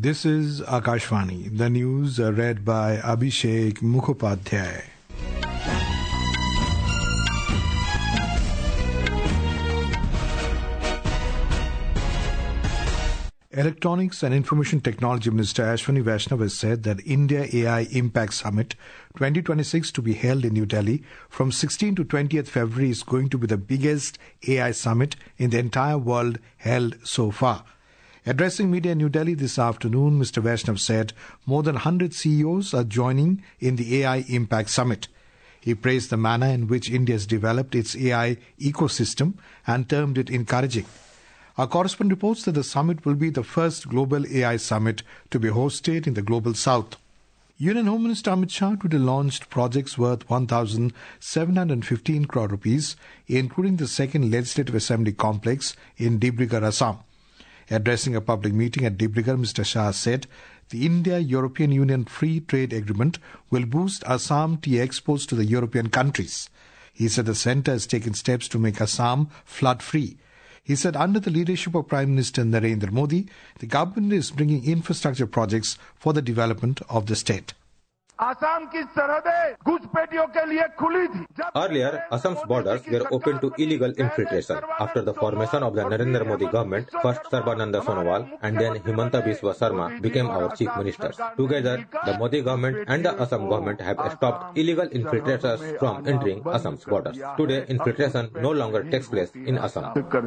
This is Akashvani. The news read by Abhishek Mukhopadhyay. Electronics and Information Technology Minister Ashwini Vaishnaw has said that India AI Impact Summit 2026 to be held in New Delhi from 16 to 20th February is going to be the biggest AI summit in the entire world held so far. Addressing media in New Delhi this afternoon, Mr. Vaishnaw said more than 100 CEOs are joining in the AI Impact Summit. He praised the manner in which India has developed its AI ecosystem and termed it encouraging. Our correspondent reports that the summit will be the first global AI summit to be hosted in the global south. Union Home Minister Amit Shah today launched projects worth 1,715 crore rupees, including the second Legislative Assembly complex in Dibrugarh, Assam. Addressing a public meeting at Dibrugarh, Mr. Shah said the India-European Union Free Trade Agreement will boost Assam tea exports to the European countries. He said the centre has taken steps to make Assam flood-free. He said under the leadership of Prime Minister Narendra Modi, the government is bringing infrastructure projects for the development of the state. Earlier, Assam's borders were open to illegal infiltration. After the formation of the Narendra Modi government, first Sarbananda Sonowal and then Himanta Biswa Sarma became our chief ministers. Together, the Modi government and the Assam government have stopped illegal infiltrators from entering Assam's borders. Today, infiltration no longer takes place in Assam.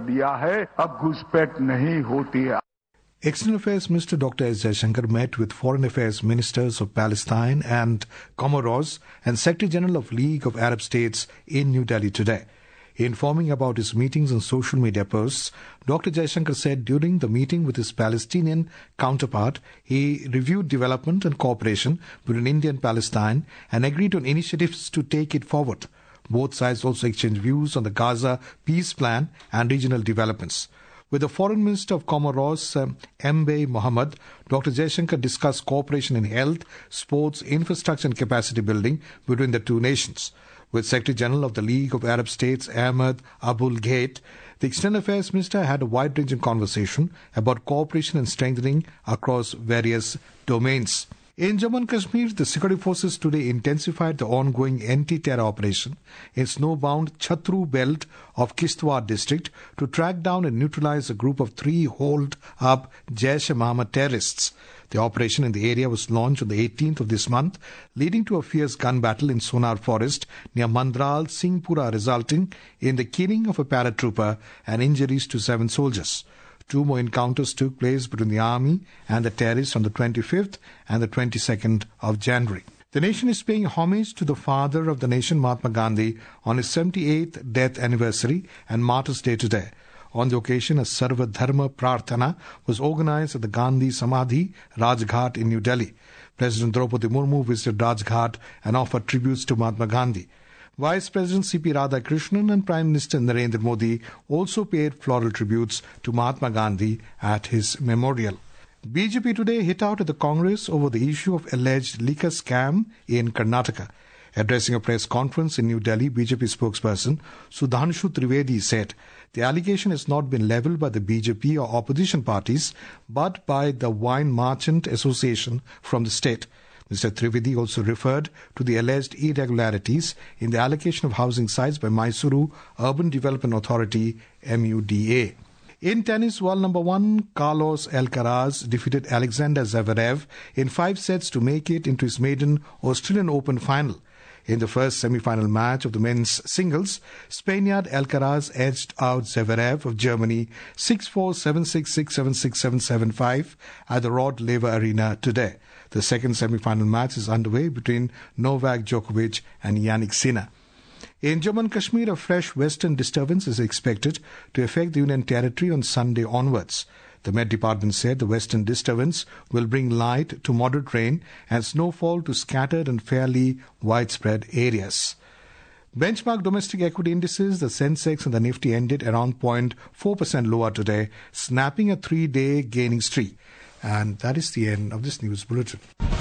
External Affairs Minister Dr. S. Jaishankar met with Foreign Affairs Ministers of Palestine and Comoros and Secretary General of League of Arab States in New Delhi today. Informing about his meetings on social media posts, Dr. Jaishankar said during the meeting with his Palestinian counterpart, he reviewed development and cooperation between India and Palestine and agreed on initiatives to take it forward. Both sides also exchanged views on the Gaza peace plan and regional developments. With the Foreign Minister of Comoros, Mbe Mohammed, Dr. Jaishankar discussed cooperation in health, sports, infrastructure and capacity building between the two nations. With Secretary General of the League of Arab States, Ahmed Abul Gheit, the External Affairs Minister had a wide-ranging conversation about cooperation and strengthening across various domains. In Jammu and Kashmir, the security forces today intensified the ongoing anti-terror operation in snowbound Chatru belt of Kishtwar district to track down and neutralize a group of 3 holed-up Jaish-e-Mohammed terrorists. The operation in the area was launched on the 18th of this month, leading to a fierce gun battle in Sonar forest near Mandral, Singhpura, resulting in the killing of a paratrooper and injuries to 7 soldiers. 2 more encounters took place between the army and the terrorists on the 25th and the 22nd of January. The nation is paying homage to the father of the nation, Mahatma Gandhi, on his 78th death anniversary and Martyrs' Day today. On the occasion, a Sarva Dharma Prarthana was organized at the Gandhi Samadhi, Rajghat in New Delhi. President Draupadi Murmu visited Rajghat and offered tributes to Mahatma Gandhi. Vice President C.P. Radhakrishnan and Prime Minister Narendra Modi also paid floral tributes to Mahatma Gandhi at his memorial. BJP today hit out at the Congress over the issue of alleged liquor scam in Karnataka. Addressing a press conference in New Delhi, BJP spokesperson Sudhanshu Trivedi said the allegation has not been levelled by the BJP or opposition parties but by the Wine Merchant Association from the state. Mr. Trivedi also referred to the alleged irregularities in the allocation of housing sites by Mysuru Urban Development Authority, MUDA. In tennis, world number 1 Carlos Alcaraz defeated Alexander Zverev in 5 sets to make it into his maiden Australian Open final. In the first semi-final match of the men's singles, Spaniard Alcaraz edged out Zverev of Germany 6-4, 7-6, 6-7, 6-7, 7-5 at the Rod Laver Arena today. The second semi-final match is underway between Novak Djokovic and Yannick Sinner. In Jammu and Kashmir, a fresh western disturbance is expected to affect the Union Territory on Sunday onwards. The Met Department said the western disturbance will bring light to moderate rain and snowfall to scattered and fairly widespread areas. Benchmark domestic equity indices, the Sensex and the Nifty ended around 0.4% lower today, snapping a 3-day gaining streak. And that is the end of this news bulletin.